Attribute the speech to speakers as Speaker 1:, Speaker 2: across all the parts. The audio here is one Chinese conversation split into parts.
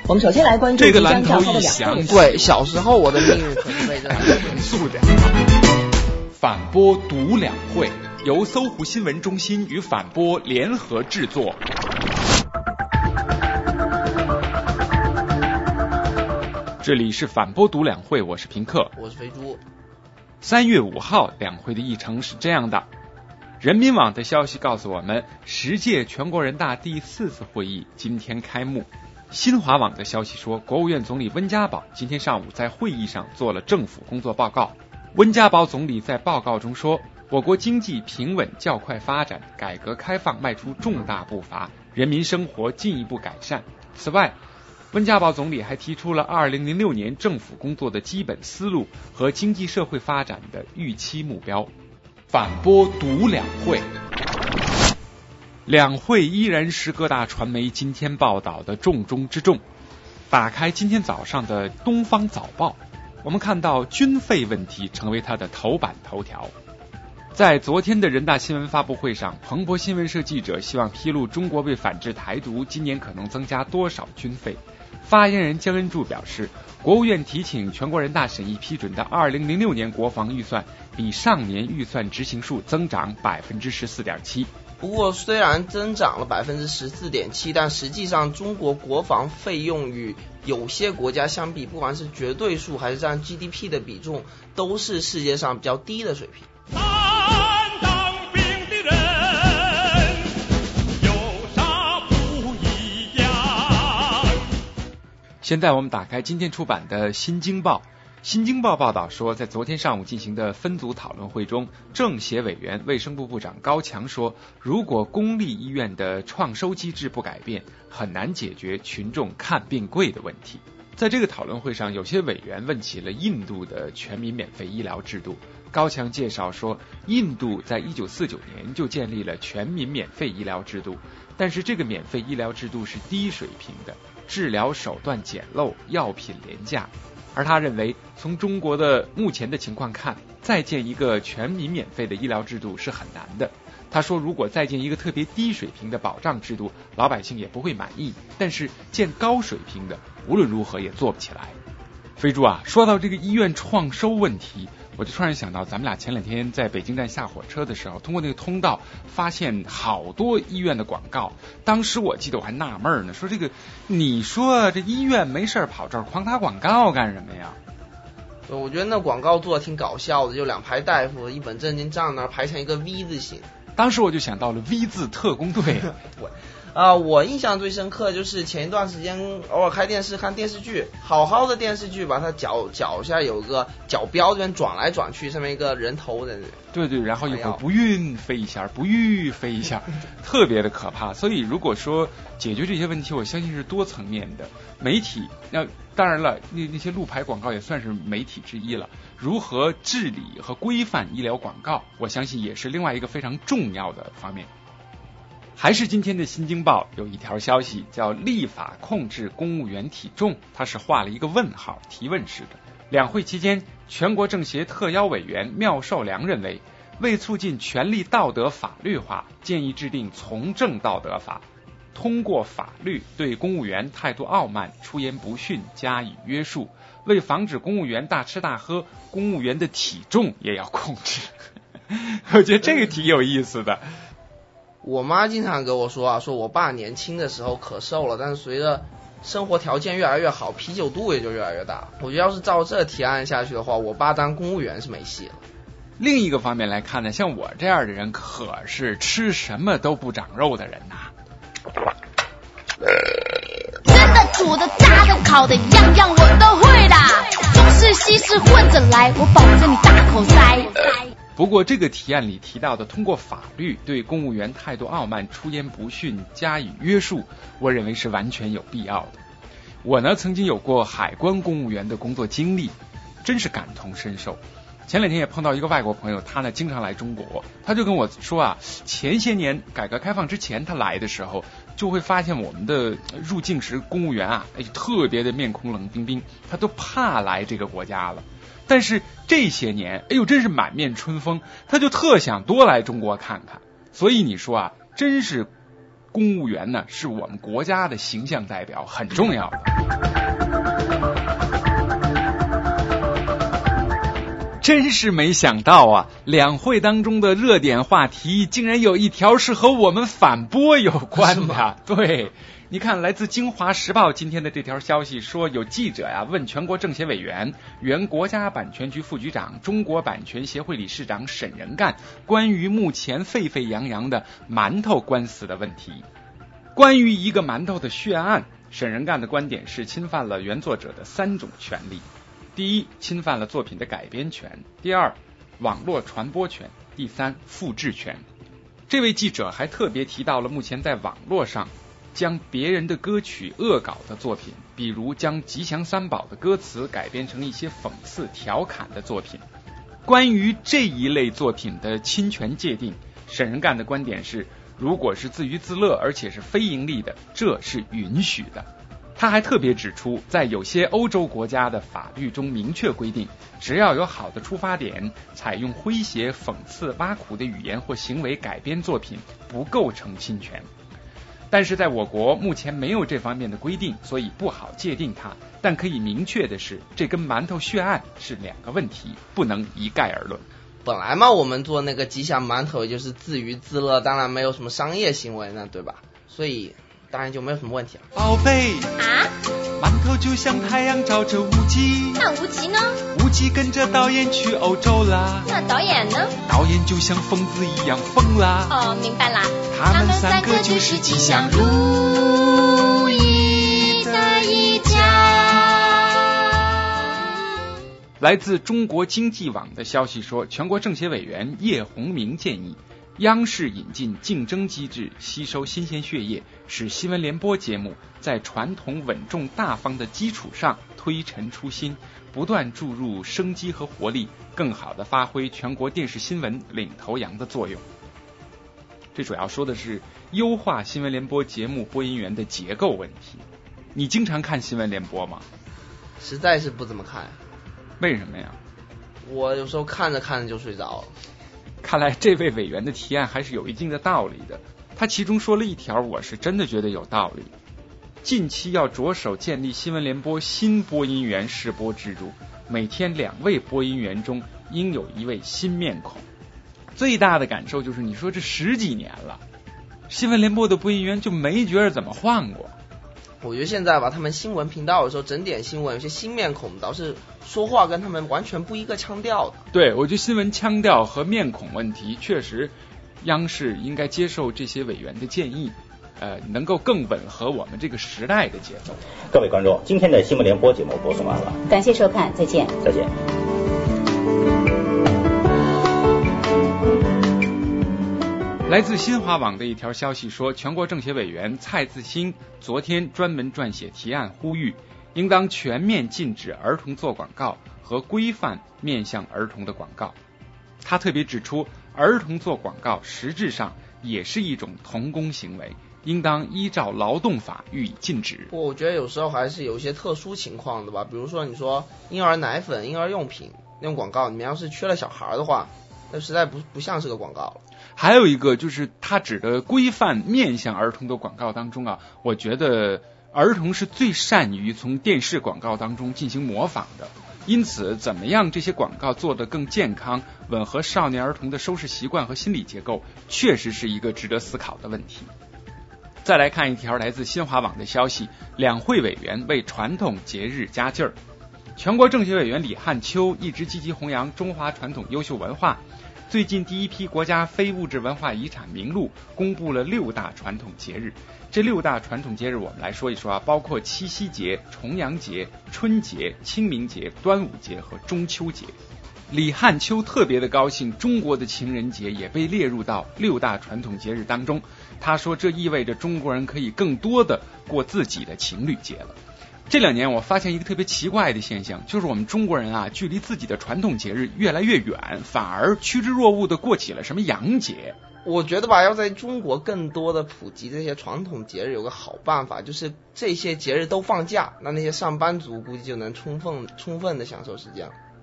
Speaker 1: 我们首先来关注
Speaker 2: 这个蓝头一响，
Speaker 3: 对，小时候我的命运可是被这
Speaker 2: 严肃点。反播读两会，由搜狐新闻中心与反播联合制作。这里是反播读两会，我是平克，
Speaker 3: 我是肥猪。
Speaker 2: 3月5号，两会的议程是这样的。人民网的消息告诉我们，10届全国人大第4次会议今天开幕。新华网的消息说，国务院总理温家宝今天上午在会议上做了政府工作报告。温家宝总理在报告中说，我国经济平稳较快发展，改革开放迈出重大步伐，人民生活进一步改善。此外，温家宝总理还提出了2006年政府工作的基本思路和经济社会发展的预期目标。反播读两会，两会依然是各大传媒今天报道的重中之重。打开今天早上的东方早报，我们看到军费问题成为它的头版头条。在昨天的人大新闻发布会上，彭博新闻社记者希望披露中国为反制台独今年可能增加多少军费。发言人姜恩柱表示，国务院提请全国人大审议批准的2006年国防预算比上年预算执行数增长 14.7%。
Speaker 3: 不过虽然增长了 14.7%， 但实际上中国国防费用与有些国家相比，不管是绝对数还是占 GDP 的比重，都是世界上比较低的水平。
Speaker 2: 现在我们打开今天出版的《新京报》。新京报报道说，在昨天上午进行的分组讨论会中，政协委员、卫生部部长高强说，如果公立医院的创收机制不改变，很难解决群众看病贵的问题。在这个讨论会上，有些委员问起了印度的全民免费医疗制度。高强介绍说，印度在1949年就建立了全民免费医疗制度，但是这个免费医疗制度是低水平的，治疗手段简陋，药品廉价。而他认为，从中国的目前的情况看，再建一个全民免费的医疗制度是很难的。他说，如果再建一个特别低水平的保障制度，老百姓也不会满意，但是建高水平的，无论如何也做不起来。飞猪啊，说到这个医院创收问题，我就突然想到，咱们俩前2天在北京站下火车的时候，通过那个通道发现好多医院的广告。当时我记得我还纳闷呢，说这个你说这医院没事跑这儿狂打广告干什么呀？
Speaker 3: 我觉得那广告做的挺搞笑的，就2排大夫一本正经站那儿排成一个 V 字形。
Speaker 2: 当时我就想到了 V 字特工队。
Speaker 3: 我印象最深刻就是前一段时间偶尔开电视看电视剧，好好的电视剧，把它脚下有个角标，这边转来转去，上面一个人头的。
Speaker 2: 对，然后一会儿不孕飞一下，不育飞一下，特别的可怕。所以如果说解决这些问题，我相信是多层面的。媒体当然了，那些路牌广告也算是媒体之一了。如何治理和规范医疗广告，我相信也是另外一个非常重要的方面。还是今天的新京报有一条消息叫立法控制公务员体重，它是画了一个问号，提问式的。两会期间，全国政协特邀委员缪寿良认为，为促进权力道德法律化，建议制定从政道德法，通过法律对公务员态度傲慢、出言不逊加以约束，为防止公务员大吃大喝，公务员的体重也要控制。我觉得这个挺有意思的。
Speaker 3: 我妈经常跟我说说我爸年轻的时候可瘦了，但是随着生活条件越来越好，啤酒肚也就越来越大。我觉得要是照这提案下去的话，我爸当公务员是没戏了。
Speaker 2: 另一个方面来看呢，像我这样的人可是吃什么都不长肉的人呐。
Speaker 4: 蒸的、煮的、炸的、烤的，样样我都会啦。中式西式混着来，我保证你大口塞。
Speaker 2: 不过这个提案里提到的通过法律对公务员态度傲慢、出言不逊加以约束，我认为是完全有必要的。我呢曾经有过海关公务员的工作经历，真是感同身受。前2天也碰到一个外国朋友，他呢经常来中国，他就跟我说啊，前些年改革开放之前他来的时候，就会发现我们的入境时公务员啊，特别的面孔冷冰冰，他都怕来这个国家了。但是这些年，真是满面春风，他就特想多来中国看看。所以你说啊，真是公务员呢是我们国家的形象代表，很重要的。真是没想到啊，两会当中的热点话题竟然有一条是和我们反播有关的。对，你看来自京华时报今天的这条消息说，有记者问全国政协委员、原国家版权局副局长、中国版权协会理事长沈仁干关于目前沸沸扬扬的馒头官司的问题。关于一个馒头的血案，沈仁干的观点是侵犯了原作者的3种权利。第一，侵犯了作品的改编权；第二，网络传播权；第三，复制权。这位记者还特别提到了目前在网络上将别人的歌曲恶搞的作品，比如将吉祥三宝的歌词改编成一些讽刺调侃的作品。关于这一类作品的侵权界定，沈仁干的观点是，如果是自娱自乐而且是非盈利的，这是允许的。他还特别指出，在有些欧洲国家的法律中明确规定，只要有好的出发点，采用诙谐、讽刺、挖苦的语言或行为改编作品，不构成侵权。但是在我国目前没有这方面的规定，所以不好界定它。但可以明确的是，这跟馒头血案是2个问题，不能一概而论。
Speaker 3: 本来嘛，我们做那个吉祥馒头就是自娱自乐，当然没有什么商业行为呢，对吧？所以当然就没有什么问题了。
Speaker 2: 宝贝
Speaker 4: 啊，
Speaker 2: 馒头就像太阳照着无极，
Speaker 4: 那无极呢？
Speaker 2: 无极跟着导演去欧洲啦。
Speaker 4: 那导演呢？
Speaker 2: 导演就像疯子一样疯啦。
Speaker 4: 哦，明白啦。
Speaker 2: 他们3个就是吉祥如意的一家。来自中国经济网的消息说，全国政协委员叶红明建议央视引进竞争机制，吸收新鲜血液，使新闻联播节目在传统稳重大方的基础上推陈出新，不断注入生机和活力，更好地发挥全国电视新闻领头羊的作用。这主要说的是优化新闻联播节目播音员的结构问题。你经常看新闻联播吗？
Speaker 3: 实在是不怎么看。
Speaker 2: 为什么呀？
Speaker 3: 我有时候看着看着就睡着了。
Speaker 2: 看来这位委员的提案还是有一定的道理的。他其中说了一条，我是真的觉得有道理。近期要着手建立新闻联播新播音员试播制度，每天2位播音员中应有1位新面孔。最大的感受就是，你说这10几年了，新闻联播的播音员就没觉得怎么换过。
Speaker 3: 我觉得现在吧，他们新闻频道的时候整点新闻，有些新面孔导致说话跟他们完全不一个腔调的。
Speaker 2: 对，我觉得新闻腔调和面孔问题，确实央视应该接受这些委员的建议，能够更吻合我们这个时代的节奏。
Speaker 1: 各位观众，今天的新闻联播节目播送完了，
Speaker 5: 感谢收看，再见。
Speaker 1: 再见。
Speaker 2: 来自新华网的一条消息说，全国政协委员蔡自兴昨天专门撰写提案，呼吁应当全面禁止儿童做广告和规范面向儿童的广告。他特别指出，儿童做广告实质上也是一种童工行为，应当依照劳动法予以禁止。
Speaker 3: 我觉得有时候还是有一些特殊情况的吧，比如说你说婴儿奶粉、婴儿用品那种广告，你们要是缺了小孩的话，那实在不像是个广告了。
Speaker 2: 还有一个就是他指的规范面向儿童的广告当中啊，我觉得儿童是最善于从电视广告当中进行模仿的，因此怎么样这些广告做得更健康，吻合少年儿童的收视习惯和心理结构，确实是一个值得思考的问题。再来看一条来自新华网的消息，两会委员为传统节日加劲儿。全国政协委员李汉秋一直积极弘扬中华传统优秀文化，最近第一批国家非物质文化遗产名录公布了6大传统节日。这6大传统节日我们来说一说啊，包括七夕节、重阳节、春节、清明节、端午节和中秋节。李汉秋特别的高兴，中国的情人节也被列入到6大传统节日当中。他说这意味着中国人可以更多的过自己的情侣节了。这2年我发现一个特别奇怪的现象，就是我们中国人啊，距离自己的传统节日越来越远，反而趋之若鹜的过起了什么洋节。
Speaker 3: 我觉得吧，要在中国更多的普及这些传统节日，有个好办法，就是这些节日都放假，那些上班族估计就能充分的享受时间了。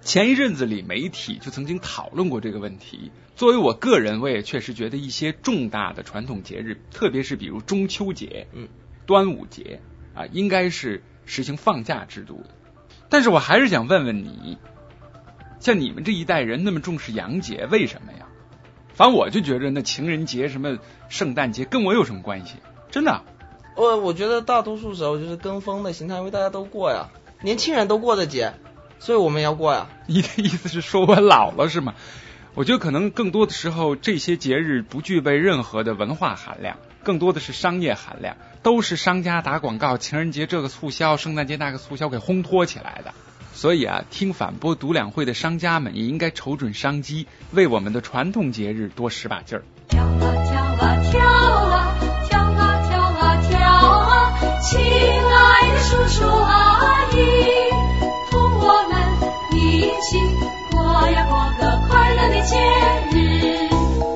Speaker 2: 前一阵子里媒体就曾经讨论过这个问题。作为我个人，我也确实觉得一些重大的传统节日，特别是比如中秋节、端午节啊，应该是实行放假制度的。但是我还是想问问你，像你们这一代人那么重视洋节，为什么呀？反正我就觉得那情人节、什么圣诞节跟我有什么关系？真的。
Speaker 3: 我觉得大多数时候就是跟风的心态，因为大家都过呀，年轻人都过的节，所以我们也要过呀。
Speaker 2: 你的意思是说我老了是吗？我觉得可能更多的时候这些节日不具备任何的文化含量，更多的是商业含量，都是商家打广告，情人节这个促销，圣诞节那个促销给烘托起来的。所以啊，听反播读两会的商家们也应该瞅准商机，为我们的传统节日多使把劲儿。
Speaker 5: 跳啊跳啊跳啊跳啊跳啊跳啊，亲爱的叔叔阿姨，同我们一起过呀过个快乐的节日。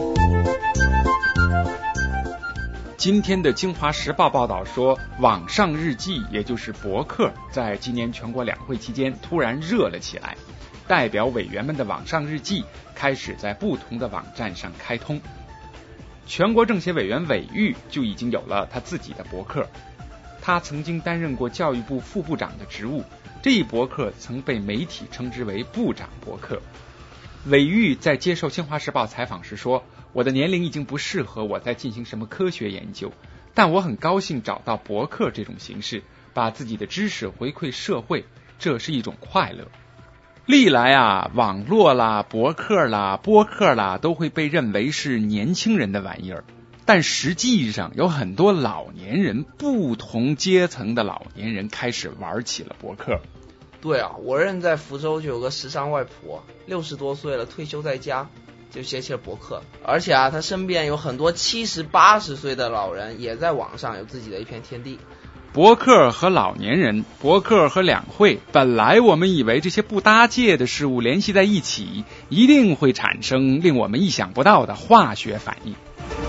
Speaker 2: 今天的京华时报报道说，网上日记也就是博客在今年全国两会期间突然热了起来，代表委员们的网上日记开始在不同的网站上开通。全国政协委员韦玉就已经有了他自己的博客，他曾经担任过教育部副部长的职务，这一博客曾被媒体称之为部长博客。韦玉在接受新华时报采访时说，我的年龄已经不适合我在进行什么科学研究，但我很高兴找到博客这种形式，把自己的知识回馈社会，这是一种快乐。历来啊，网络啦、博客啦、播客啦都会被认为是年轻人的玩意儿，但实际上有很多老年人，不同阶层的老年人开始玩起了博客。
Speaker 3: 对啊，我认在福州就有个时尚外婆，60多岁了，退休在家，就写起了博客。而且啊，他身边有很多70、80岁的老人，也在网上有自己的一片天地。
Speaker 2: 博客和老年人，博客和两会，本来我们以为这些不搭界的事物联系在一起，一定会产生令我们意想不到的化学反应。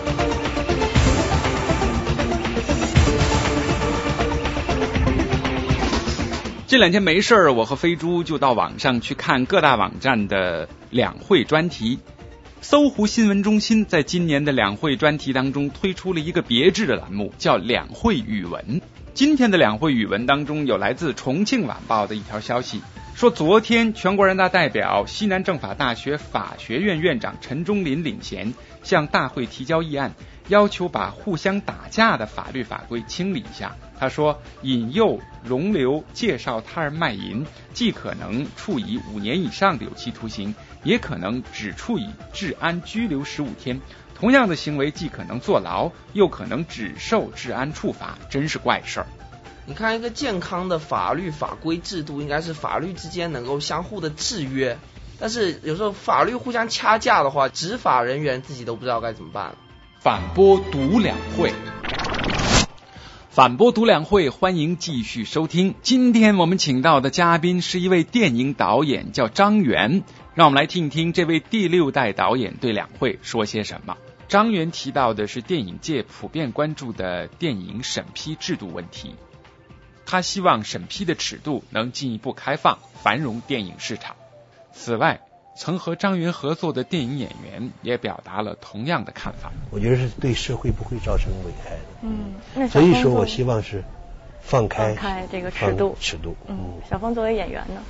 Speaker 2: 这两天没事儿，我和飞猪就到网上去看各大网站的两会专题。搜狐新闻中心在今年的两会专题当中推出了一个别致的栏目，叫两会语文。今天的两会语文当中有来自重庆晚报的一条消息，说昨天全国人大代表、西南政法大学法学院院长陈忠林领衔向大会提交议案，要求把互相打架的法律法规清理一下。他说，引诱、容留、介绍他人卖淫，既可能处以5年以上的有期徒刑，也可能只处以治安拘留15天。同样的行为既可能坐牢，又可能只受治安处罚，真是怪事儿。
Speaker 3: 你看，一个健康的法律法规制度，应该是法律之间能够相互的制约。但是有时候法律互相掐架的话，执法人员自己都不知道该怎么办。
Speaker 2: 反播读两会，反播读两会，欢迎继续收听。今天我们请到的嘉宾是一位电影导演，叫张元。让我们来听一听这位第6代导演对两会说些什么。张元提到的是电影界普遍关注的电影审批制度问题，他希望审批的尺度能进一步开放，繁荣电影市场。此外，曾和张元合作的电影演员也表达了同样的看法。
Speaker 6: 我觉得是对社会不会造成危害的。所以说我希望是放开
Speaker 7: 这个尺度。小峰作为演员呢？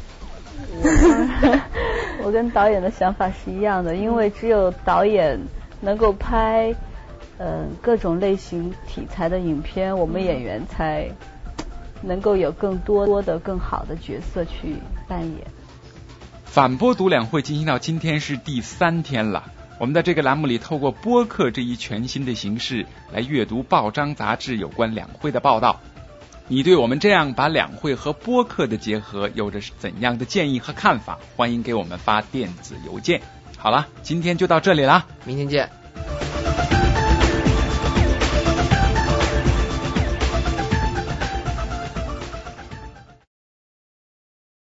Speaker 8: 我跟导演的想法是一样的，因为只有导演能够拍各种类型题材的影片，我们演员才能够有更多的更好的角色去扮演。
Speaker 2: 反播读两会进行到今天是第3天了，我们在这个栏目里透过播客这一全新的形式来阅读报章杂志有关两会的报道。你对我们这样把两会和播客的结合有着怎样的建议和看法？欢迎给我们发电子邮件。好了，今天就到这里了，
Speaker 3: 明天见。